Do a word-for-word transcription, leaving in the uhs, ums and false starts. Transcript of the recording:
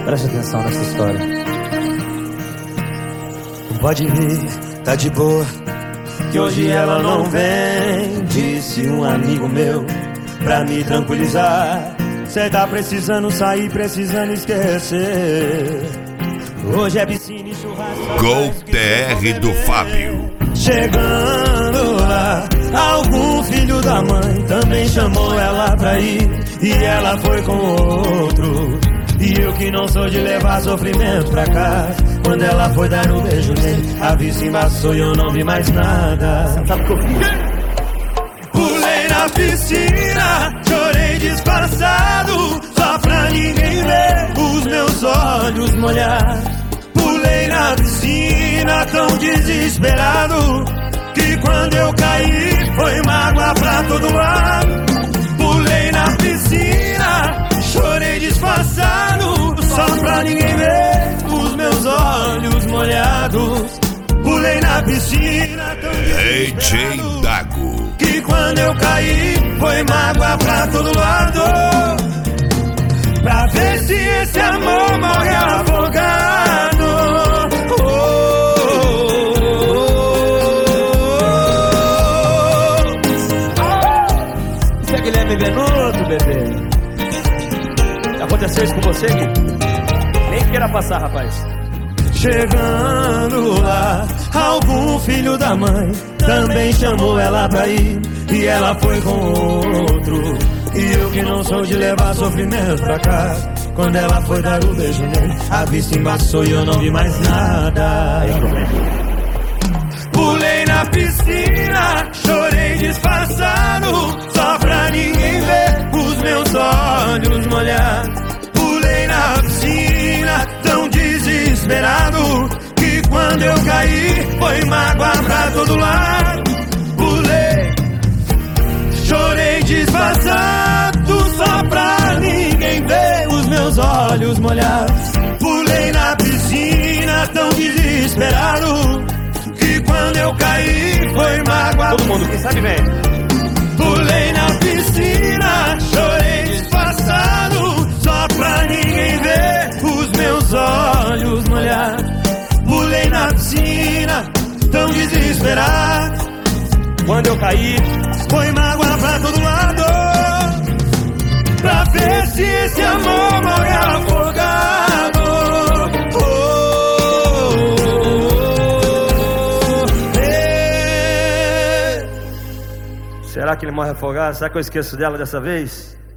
Preste atenção nessa história. Pode vir, tá de boa, que hoje ela não vem, disse um amigo meu, pra me tranquilizar. Cê tá precisando sair, precisando esquecer. Hoje é piscina e churrasco. Gol T R do Fábio. Chegando lá, algum filho da mãe também chamou ela pra ir, e ela foi com outro. E eu que não sou de levar sofrimento pra casa, quando ela foi dar um beijo nele, a vista embaçou e eu não vi mais nada. Sabe o que eu fiz? Pulei na piscina, chorei disfarçado, só pra ninguém ver os meus olhos molhados. Pulei na piscina tão desesperado, que quando eu caí foi mágoa pra todo lado. Pulei na piscina, chorei disfarçado, só pra ninguém ver os meus olhos molhados. Pulei na piscina tão D J desesperado, Dago. que quando eu caí foi mágoa pra todo lado. Pra ver se esse amor morre afogado. Oh, oh, oh, oh. Isso é Guilherme Benuto, bebê. Aconteceu isso com você, Gui? Nem queira passar, rapaz. Chegando lá, algum filho da mãe também chamou ela pra ir, e ela foi com outro. E eu que não sou de levar sofrimento pra casa, quando ela foi dar o beijo nele, a vista embaçou e eu não vi mais nada. Pulei na piscina, chorei disfarçado, só pra ninguém ver os meus olhos molhados. Pulei na piscina tão desesperado, que quando eu caí foi mágoa pra todo lado. Pulei, chorei disfarçado, só pra ninguém ver os meus olhos molhados. Pulei na piscina tão desesperado, que quando eu caí foi mágoa. Todo mundo, quem sabe vem. Pulei na piscina, chorei disfarçado, só pra ninguém ver os meus olhos molhados. Pulei na piscina tão desesperado, Quando eu caí, foi mágoa pra todo lado. Pra ver se esse amor morre afogado. Oh, oh, oh, eh. será que ele morre afogado? Será que eu esqueço dela dessa vez?